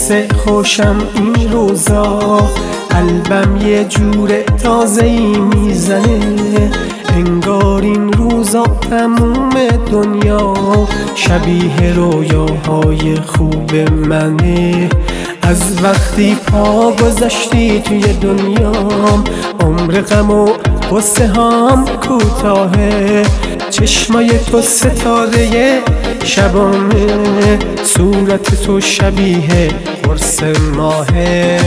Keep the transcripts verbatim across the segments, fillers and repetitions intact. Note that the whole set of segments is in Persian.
حس خوشم این روزا، قلبم یه جور تازه‌ای میزنه، انگار این روزا تموم دنیا شبیه رویاهای خوب منه. از وقتی پا گذاشتی توی دنیام، عمر غم و غصه هام کوتاهه، چشمای تو ستاره شبانه، صورت تو شبیه قرص ماهه.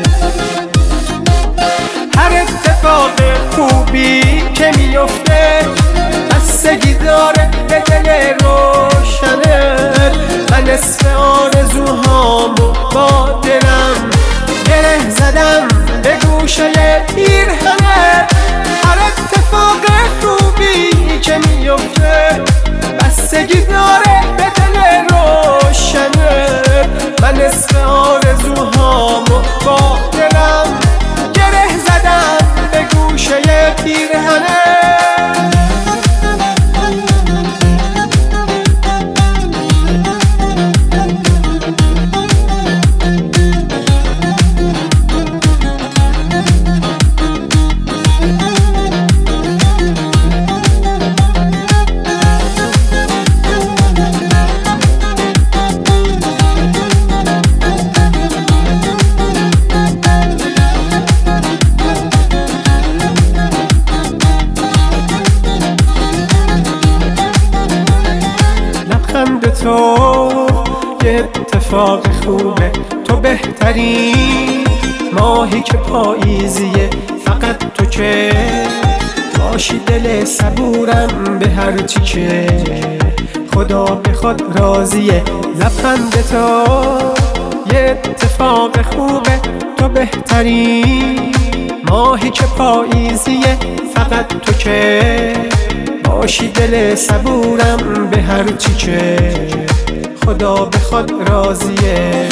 هر اتفاق خوبی که میفته بستگی داره به دل روشنت. من نصف آرزوهامو با دلم گره زدم به گوشه پیرهنت. هر اتفاق خوبی که میفته بستگی داره به دل روشنت. من نصف آرزوهامو با دلم گره زدم به گوشه پیرهنت. لبخند تو یه اتفاق خوبه، تو بهترین ماهی که پاییزیه، فقط تو که باشی دل صبورم به هر چی که خدا بخواد راضیه. لبخند تو یه اتفاق خوبه، تو بهترین ماهی که پاییزیه، فقط تو که باشی دل صبورم به هر چی که خدا بخواد راضیه.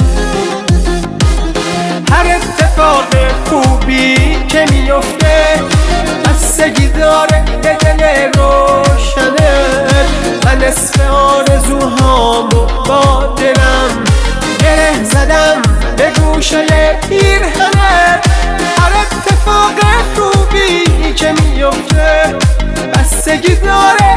هر اتفاق خوبی که میفته بستگی داره به دل روشنت. من نصف آرزوهامو با دلم گره زدم به گوشه پیرهنت. هر اتفاق خوبی که میفته بستگی داره